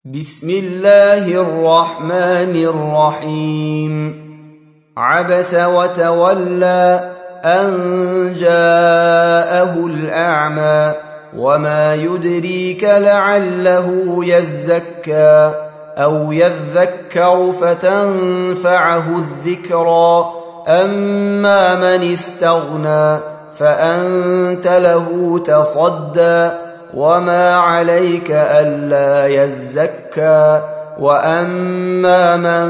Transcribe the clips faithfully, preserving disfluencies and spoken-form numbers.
بسم الله الرحمن الرحيم عبس وتولى أن جاءه الأعمى وما يدريك لعله يزكى أو يذكر فتنفعه الذكرى أما من استغنى فأنت له تصدى وما عليك ألا يزكى وأما من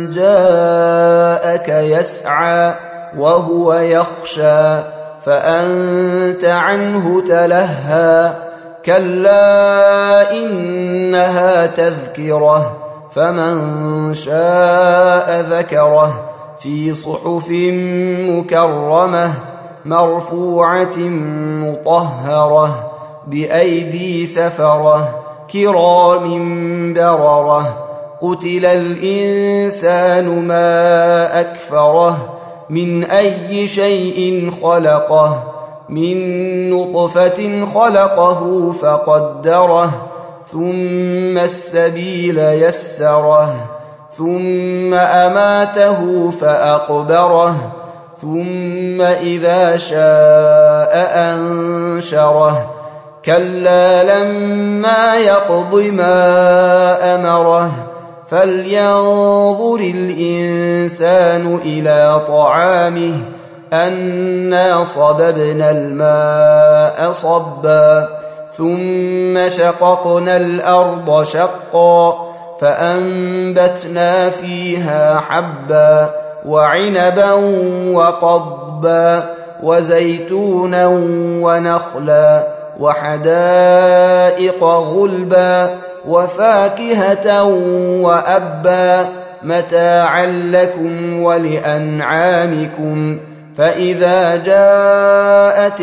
جاءك يسعى وهو يخشى فأنت عنه تلهى كلا إنها تذكرة فمن شاء ذكره في صحف مكرمة مرفوعة مطهرة بأيدي سفرة كرام بررة قتل الإنسان ما أكفره من أي شيء خلقه من نطفة خلقه فقدره ثم السبيل يسره ثم أماته فأقبره ثم إذا شاء أنشره كلا لما يقض ما أمره فلينظر الإنسان إلى طعامه أنا صببنا الماء صبا ثم شققنا الأرض شقا فأنبتنا فيها حبا وعنبا وقضبا وزيتونا ونخلا وحدائق غلبا وفاكهة وأبا متاعا لكم ولأنعامكم فإذا جاءت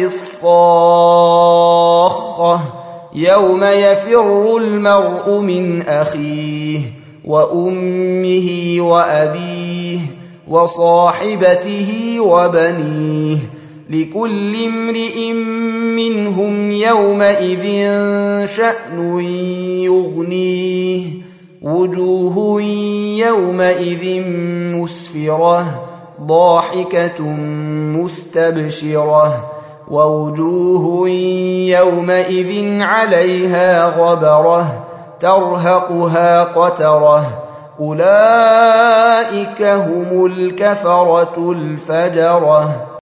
الصاخة يوم يفر المرء من أخيه وأمه وأبيه وصاحبته وبنيه لكل امرئ منهم يومئذ شأن يغنيه وجوه يومئذ مسفرة ضاحكة مستبشرة ووجوه يومئذ عليها غبرة ترهقها قترة أولئك هم الكفرة الفجرة.